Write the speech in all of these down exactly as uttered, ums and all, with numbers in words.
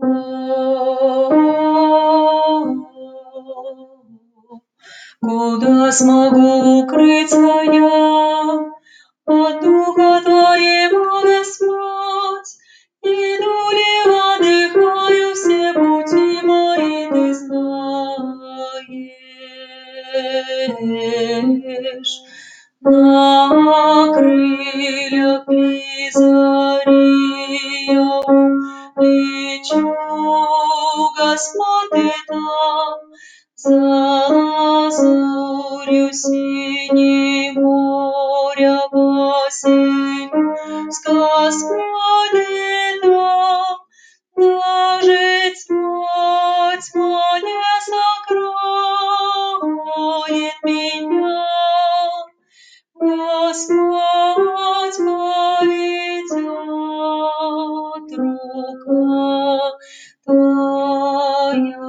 Куда смогу укрыться я от Духа Твоего, Господь? Иду ли, отдыхаю, все пути мои Ты знаешь. На крыльях ли зари я улечу, Господь, Ты там, за лазурью синей моря поселюсь, Господь, Ты там, даже тьма, тьма не сокроет меня. Господь поведет рука Твоя.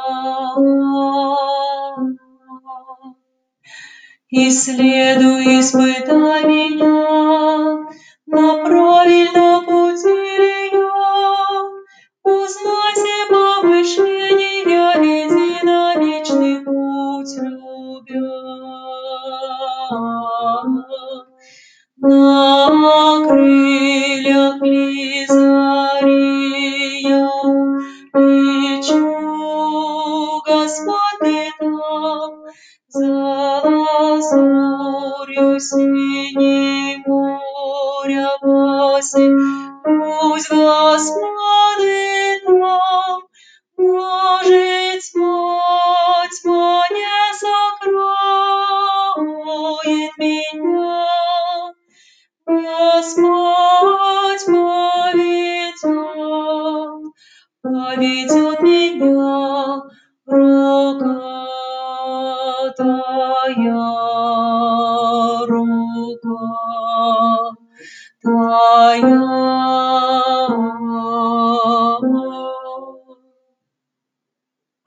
Исследуй, испытай меня, на правильном пути ли я, узнай все помышления, веди на вечный путь любя. На крыльях ли зари я улечу, Господь, Ты там, за лазурью синей моря поселюсь, Господь, Ты там, даже тьма, тьма не сокроет меня. Господь поведет, поведет меня рука Твоя.